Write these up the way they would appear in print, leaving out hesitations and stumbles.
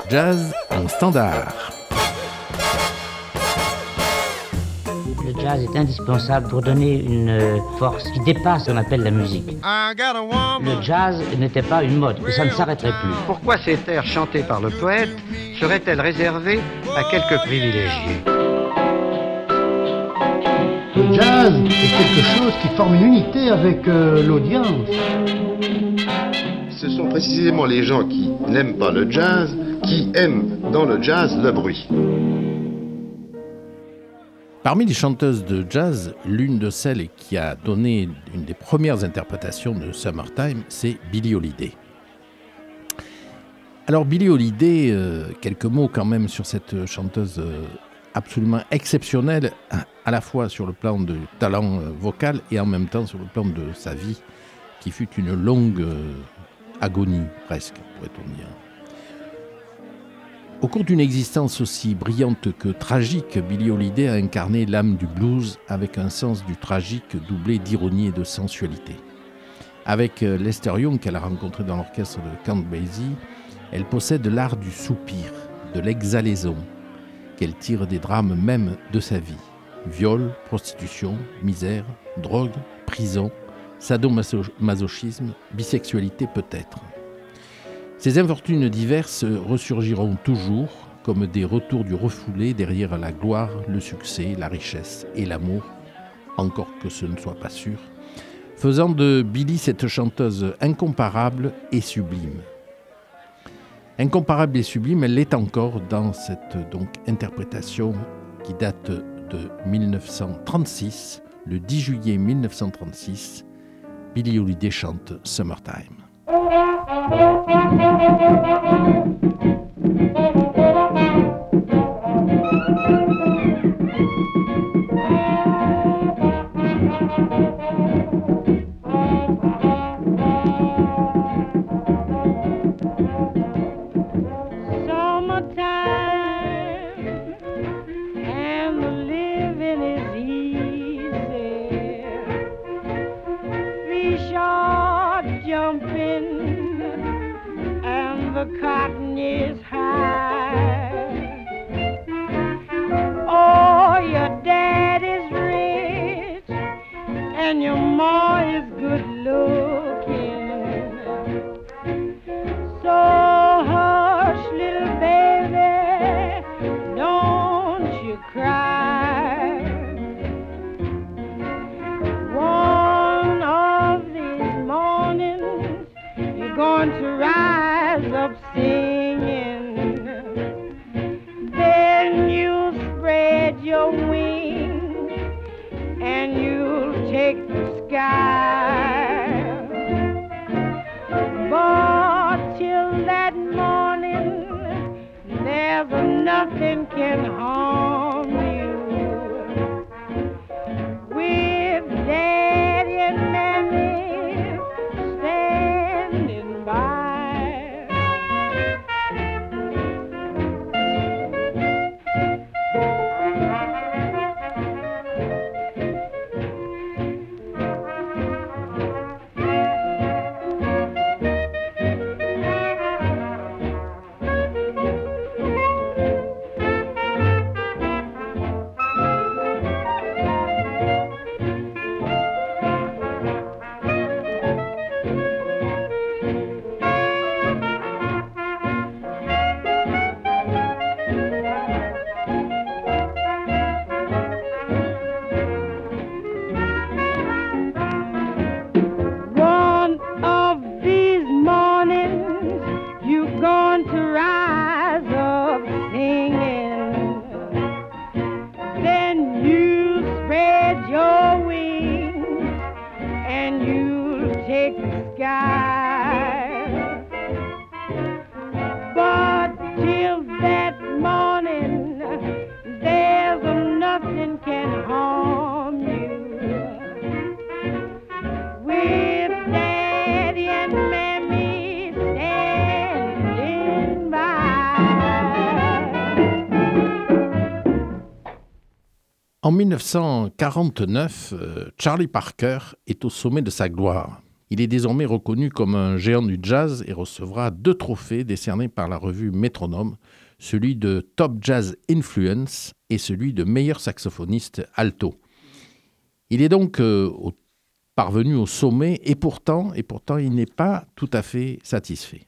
Jazz en standard. Le jazz est indispensable pour donner une force qui dépasse ce qu'on appelle la musique. Le jazz n'était pas une mode, et ça ne s'arrêterait plus. Pourquoi ces airs chantés par le poète seraient-elles réservées à quelques privilégiés ? Le jazz est quelque chose qui forme une unité avec l'audience. Ce sont précisément les gens qui n'aiment pas le jazz qui aiment dans le jazz le bruit. Parmi les chanteuses de jazz, l'une de celles qui a donné une des premières interprétations de Summertime, c'est Billie Holiday. Alors Billie Holiday, quelques mots quand même sur cette chanteuse absolument exceptionnelle, à la fois sur le plan du talent vocal et en même temps sur le plan de sa vie, qui fut une longue agonie presque, pourrait-on dire. Au cours d'une existence aussi brillante que tragique, Billie Holiday a incarné l'âme du blues avec un sens du tragique doublé d'ironie et de sensualité. Avec Lester Young, qu'elle a rencontré dans l'orchestre de Count Basie, elle possède l'art du soupir, de l'exhalaison, qu'elle tire des drames même de sa vie. Viol, prostitution, misère, drogue, prison, sadomasochisme, bisexualité peut-être. Ces infortunes diverses ressurgiront toujours comme des retours du refoulé derrière la gloire, le succès, la richesse et l'amour, encore que ce ne soit pas sûr, faisant de Billie cette chanteuse incomparable et sublime. Incomparable et sublime, elle l'est encore dans cette interprétation qui date de 1936, le 10 juillet 1936, Billie Holiday chante Summertime. Cotton is high. Oh, your dad is rich and your ma is good looking. So hush, little baby, don't you cry. One of these mornings you're going to rise up singing, then you'll spread your wings and you'll take the sky. But till that morning, there's nothing can harm you. With Daddy and Mammy standing by. En 1949, Charlie Parker est au sommet de sa gloire. Il est désormais reconnu comme un géant du jazz et recevra 2 trophées décernés par la revue Métronome, celui de Top Jazz Influence et celui de meilleur saxophoniste alto. Il est donc parvenu au sommet et pourtant il n'est pas tout à fait satisfait.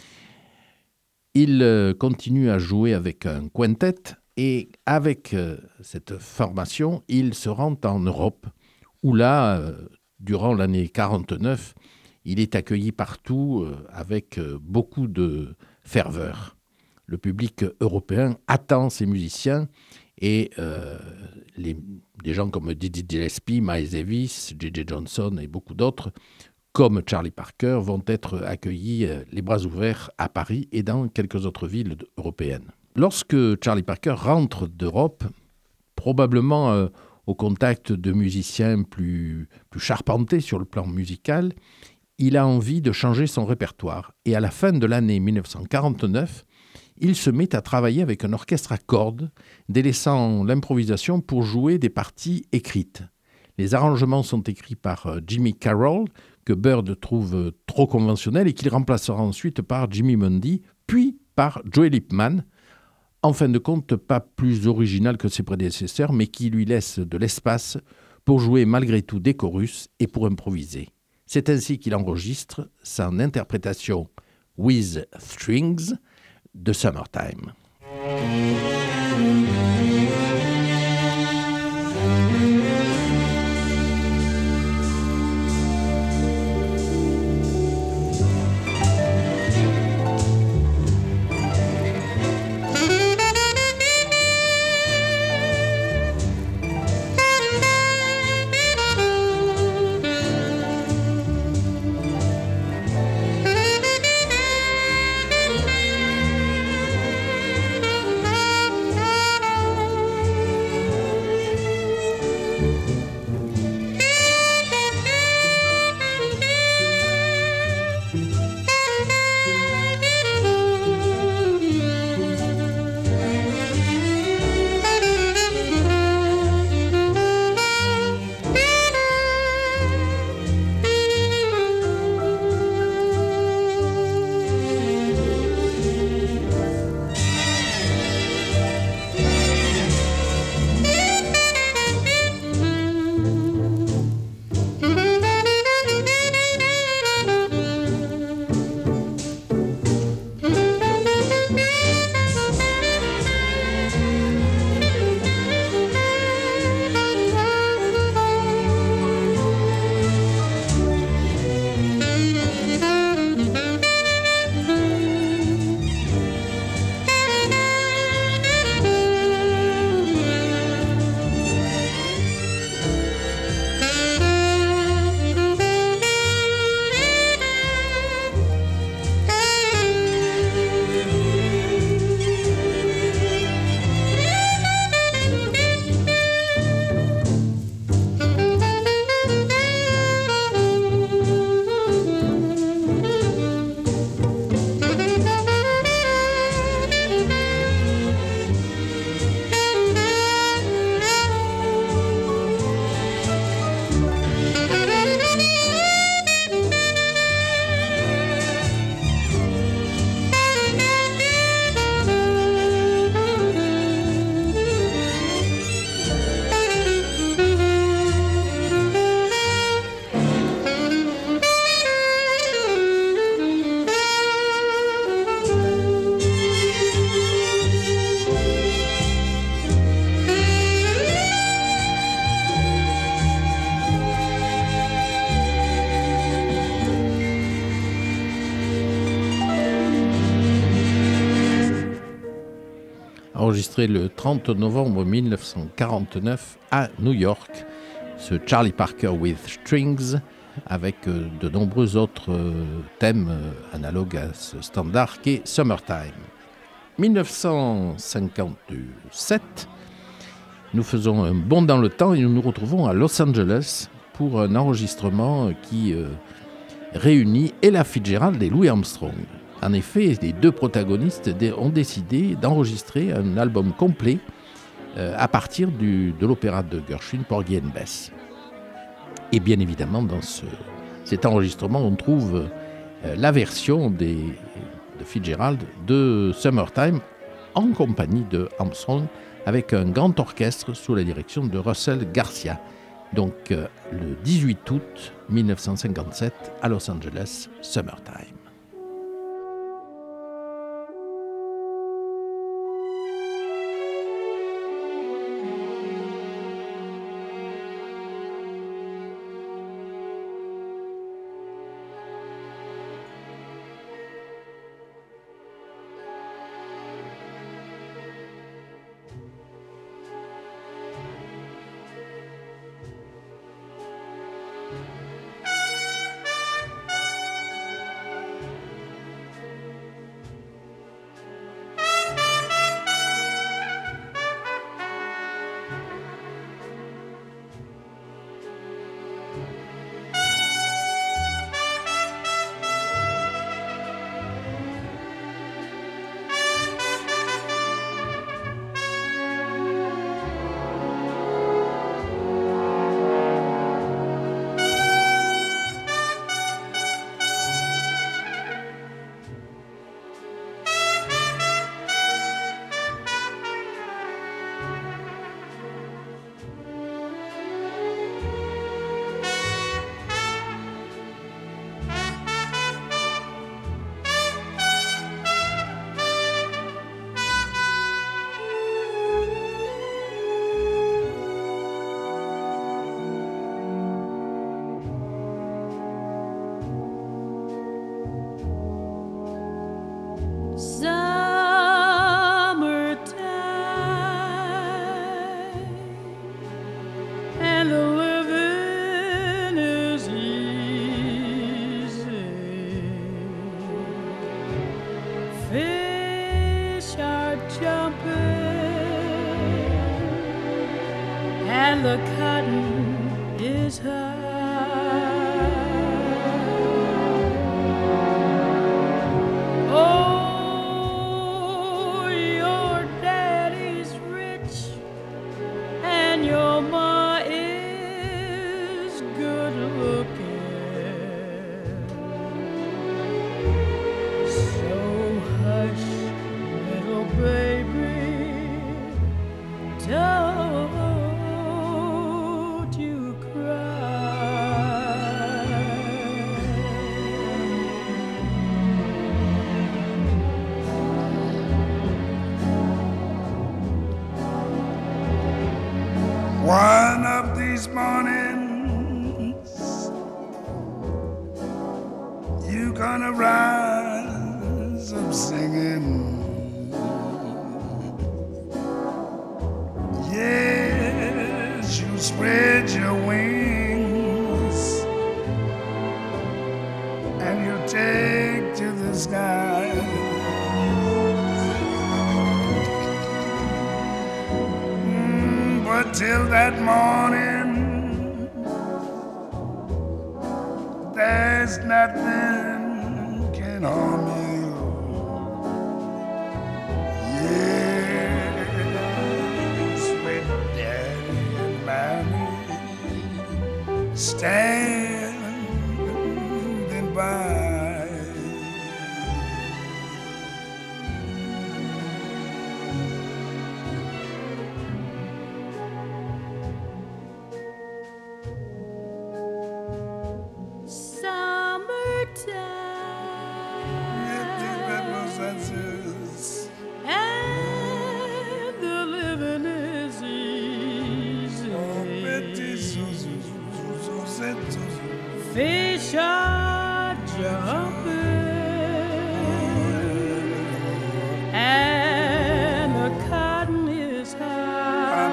Il continue à jouer avec un quintet et avec cette formation, il se rend en Europe où là, durant l'année 1949, il est accueilli partout avec beaucoup de ferveur. Le public européen attend ces musiciens et des gens comme Dizzy Gillespie, Miles Davis, J.J. Johnson et beaucoup d'autres, comme Charlie Parker, vont être accueillis les bras ouverts à Paris et dans quelques autres villes européennes. Lorsque Charlie Parker rentre d'Europe, probablement au contact de musiciens plus charpentés sur le plan musical, il a envie de changer son répertoire. Et à la fin de l'année 1949, il se met à travailler avec un orchestre à cordes, délaissant l'improvisation pour jouer des parties écrites. Les arrangements sont écrits par Jimmy Carroll, que Bird trouve trop conventionnel et qu'il remplacera ensuite par Jimmy Mundy, puis par Joey Lipman, en fin de compte pas plus original que ses prédécesseurs, mais qui lui laisse de l'espace pour jouer malgré tout des chorus et pour improviser. C'est ainsi qu'il enregistre son interprétation « With Strings » de Summertime. Enregistré le 30 novembre 1949 à New York, ce Charlie Parker with Strings, avec de nombreux autres thèmes analogues à ce standard qu'est Summertime. 1957, nous faisons un bond dans le temps et nous nous retrouvons à Los Angeles pour un enregistrement qui réunit Ella Fitzgerald et Louis Armstrong. En effet, les deux protagonistes ont décidé d'enregistrer un album complet à partir de l'opéra de Gershwin, Porgy and Bess. Et bien évidemment, dans ce cet enregistrement, on trouve la version de Fitzgerald de Summertime en compagnie de Armstrong avec un grand orchestre sous la direction de Russell Garcia. Donc le 18 août 1957 à Los Angeles, Summertime. The cotton is high. Oh, your daddy's rich and your ma is good looking. So hush, little baby, don't one of these mornings you gonna rise up singing. Yes, you spread your wings and you take to the sky. But till that morning, there's nothing can harm you. Yes, with Daddy and Mommy standing by. And the living is easy. Fish are jumping and the cotton is high.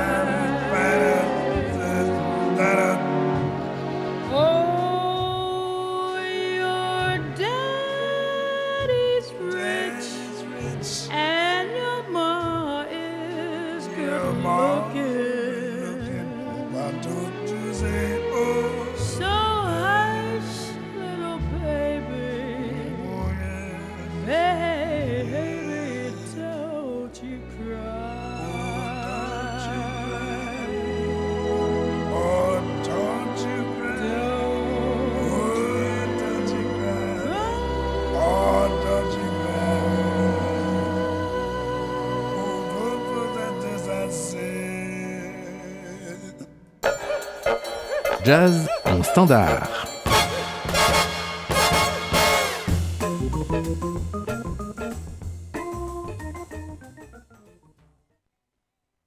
Oh, your daddy's rich and your ma is good looking. Why don't you say, oh? So high. Jazz en standard.